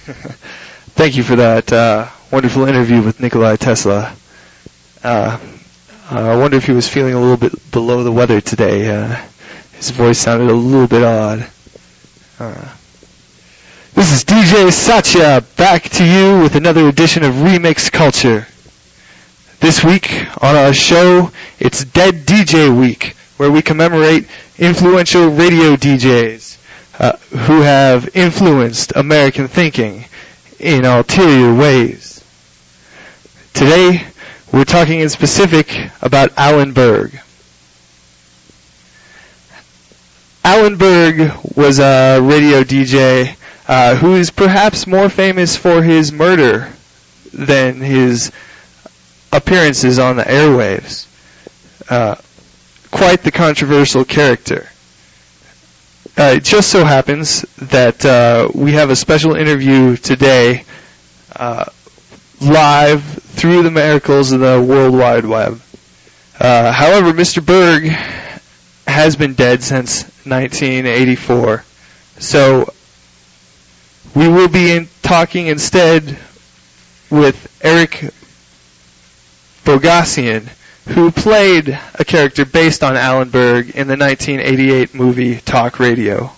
Thank you for that wonderful interview with Nikola Tesla. I wonder if he was feeling a little bit below the weather today. His voice sounded a little bit odd. This is DJ Satya back to you with another edition of Remix Culture. This week on our show, it's Dead DJ Week, where we commemorate influential radio DJs who have influenced American thinking in ulterior ways. Today, we're talking in specific about Alan Berg. Alan Berg was a radio DJ who is perhaps more famous for his murder than his appearances on the airwaves. Quite the controversial character. It just so happens that we have a special interview today live through the miracles of the World Wide Web. However, Mr. Berg has been dead since 1984. So we will be talking instead with Eric Bogosian, who played a character based on Alan Berg in the 1988 movie Talk Radio.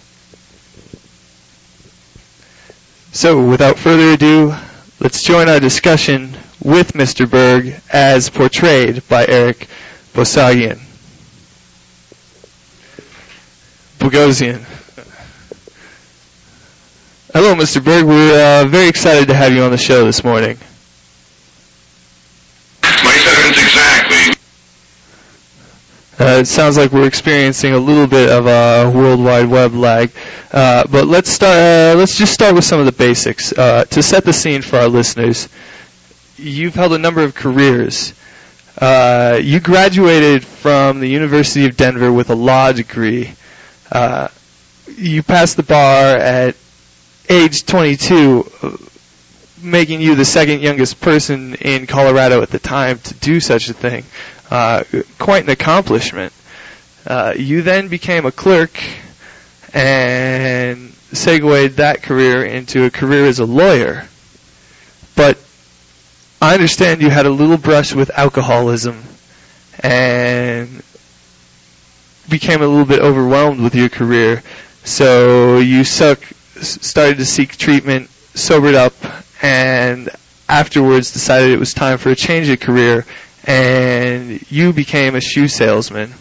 So, without further ado, let's join our discussion with Mr. Berg as portrayed by Eric Bogosian. Hello, Mr. Berg. We're very excited to have you on the show this morning. My sentiments exactly. It sounds like we're experiencing a little bit of a World Wide Web lag, but let's just start with some of the basics to set the scene for our listeners. You've held a number of careers. You graduated from the University of Denver with a law degree. You passed the bar at age 22, making you the second youngest person in Colorado at the time to do such a thing. Quite an accomplishment. You then became a clerk and segued that career into a career as a lawyer. But I understand you had a little brush with alcoholism and became a little bit overwhelmed with your career. So you started to seek treatment, sobered up, and afterwards decided it was time for a change of career, and you became a shoe salesman.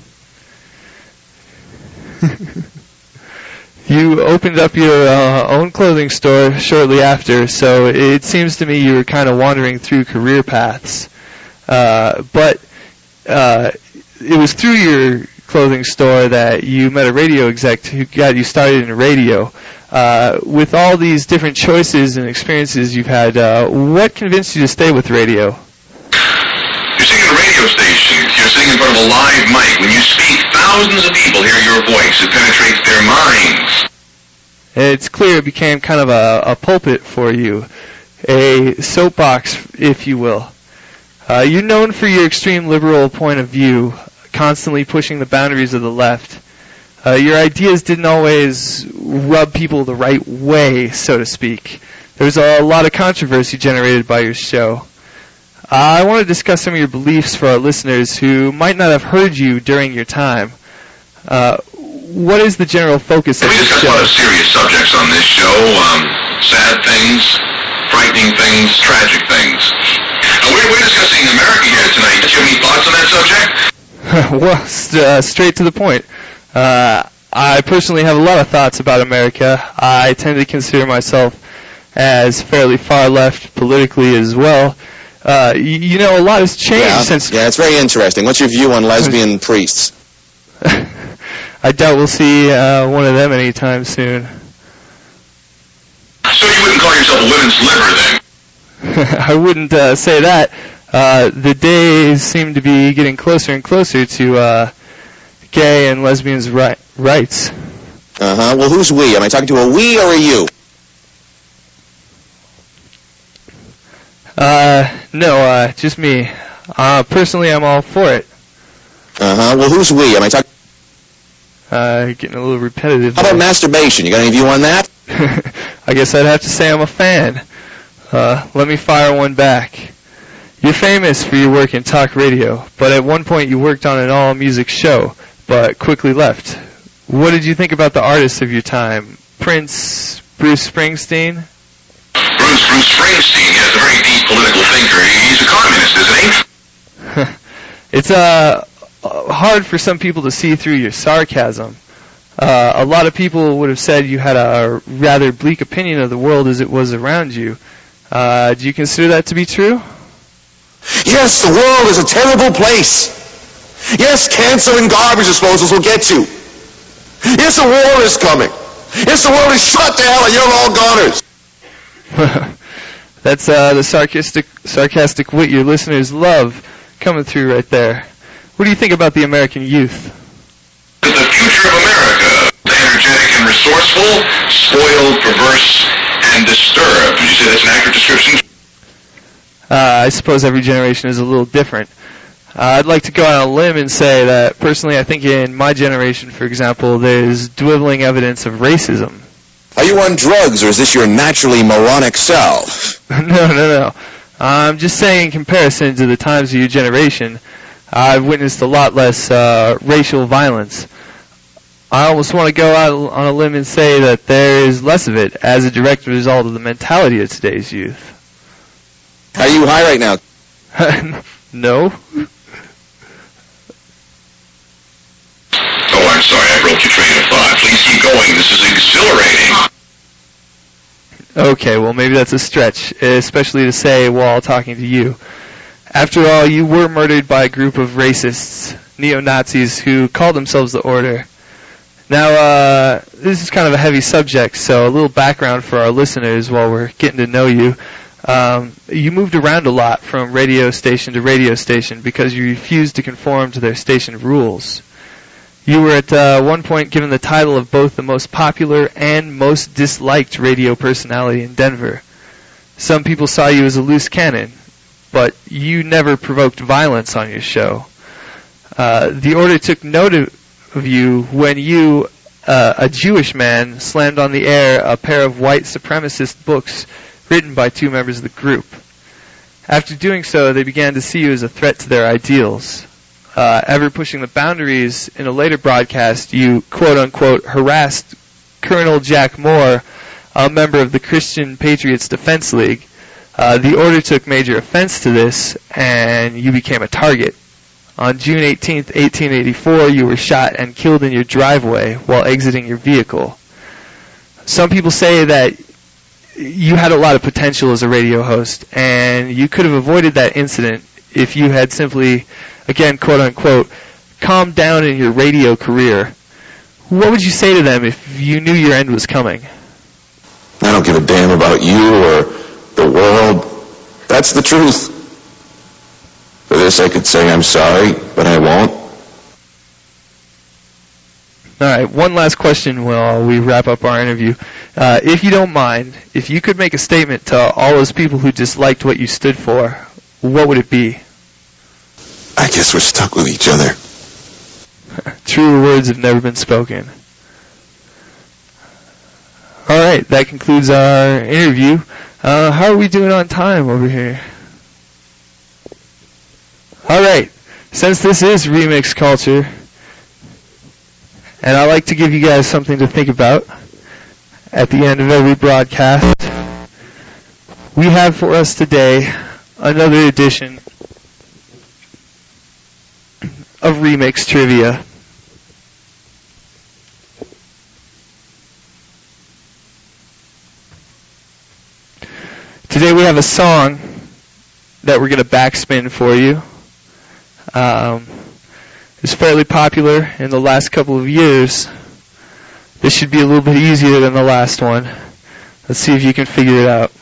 You opened up your own clothing store shortly after, so it seems to me you were kind of wandering through career paths. But it was through your clothing store that you met a radio exec who got you started in radio. With all these different choices and experiences you've had, what convinced you to stay with radio? You're sitting at a radio station. You're sitting in front of a live mic. When you speak, thousands of people hear your voice. It penetrates their minds. It's clear it became kind of a pulpit for you, a soapbox, if you will. You're known for your extreme liberal point of view, constantly pushing the boundaries of the left. Your ideas didn't always rub people the right way, so to speak. There's a lot of controversy generated by your show. I want to discuss some of your beliefs for our listeners who might not have heard you during your time. What is the general focus of this show? We discuss a lot of serious subjects on this show. Sad things, frightening things, tragic things. We're discussing America here tonight. Do you have any thoughts on that subject? Well, straight to the point. I personally have a lot of thoughts about America. I tend to consider myself as fairly far left politically as well. You know, a lot has changed since... Yeah, it's very interesting. What's your view on lesbian priests? I doubt we'll see one of them anytime soon. So you wouldn't call yourself a women's liver, then? I wouldn't say that. The days seem to be getting closer and closer to gay and lesbians' rights. Uh-huh. Well, who's we? Am I talking to a we or a you? No, just me. Personally, I'm all for it. Uh-huh. Well, who's we? Am I talking... Getting a little repetitive. How about masturbation? You got any view on that? I guess I'd have to say I'm a fan. Let me fire one back. You're famous for your work in talk radio, but at one point you worked on an all-music show, but quickly left. What did you think about the artists of your time? Prince, Bruce Springsteen? Bruce Springsteen, yeah, is a very deep political thinker. He's a communist, isn't he? It's hard for some people to see through your sarcasm. A lot of people would have said you had a rather bleak opinion of the world as it was around you. Do you consider that to be true? Yes, the world is a terrible place. Yes, cancer and garbage disposals will get you. Yes, a war is coming. Yes, the world is shut to hell and you're all goners. That's the sarcastic wit your listeners love coming through right there. What do you think about the American youth? The future of America. Energetic and resourceful, spoiled, perverse, and disturbed. Would you say that's an accurate description? I suppose every generation is a little different. I'd like to go on a limb and say that, personally, I think in my generation, for example, there's dwindling evidence of racism. Are you on drugs, or is this your naturally moronic self? No. I'm just saying in comparison to the times of your generation, I've witnessed a lot less racial violence. I almost want to go out on a limb and say that there is less of it as a direct result of the mentality of today's youth. Are you high right now? No. Oh, I'm sorry, I broke your train of thought. Please keep going. This is exhilarating. Okay, well, maybe that's a stretch, especially to say while talking to you. After all, you were murdered by a group of racists, neo-Nazis, who called themselves the Order. Now, this is kind of a heavy subject, so a little background for our listeners while we're getting to know you. You moved around a lot from radio station to radio station because you refused to conform to their station rules. You were at one point given the title of both the most popular and most disliked radio personality in Denver. Some people saw you as a loose cannon, but you never provoked violence on your show. The Order took note of you when you, a Jewish man, slammed on the air a pair of white supremacist books written by two members of the group. After doing so, they began to see you as a threat to their ideals. Ever pushing the boundaries, in a later broadcast, you quote-unquote harassed Colonel Jack Moore, a member of the Christian Patriots Defense League. The Order took major offense to this, and you became a target. On June 18th, 1884, you were shot and killed in your driveway while exiting your vehicle. Some people say that you had a lot of potential as a radio host, and you could have avoided that incident if you had simply, again, quote-unquote, calmed down in your radio career. What would you say to them if you knew your end was coming? I don't give a damn about you or the world. That's the truth. For this I could say I'm sorry, but I won't. All right, one last question while we wrap up our interview. If you don't mind, if you could make a statement to all those people who disliked what you stood for, what would it be? I guess we're stuck with each other. Truer words have never been spoken. All right, that concludes our interview. How are we doing on time over here? All right, since this is remix culture, and I like to give you guys something to think about at the end of every broadcast, we have for us today another edition of Remix Trivia. Today we have a song that we're going to backspin for you. It's fairly popular in the last couple of years. This should be a little bit easier than the last one. Let's see if you can figure it out.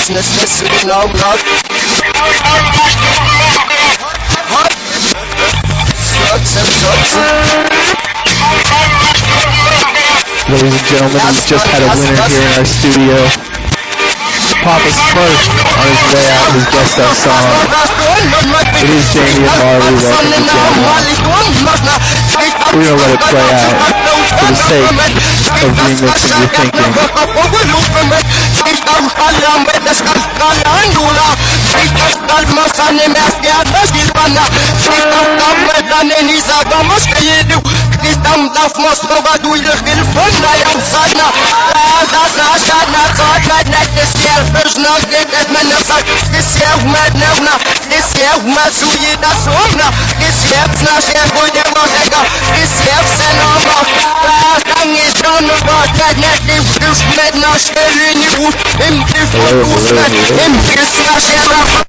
Ladies and gentlemen, we just had a winner here in our studio. Papa Smurf on his way out, his guest star song. It is Jamie and Marley. Welcome to Jamie. We're going to let it play out for the sake of remixing your thinking. Hello.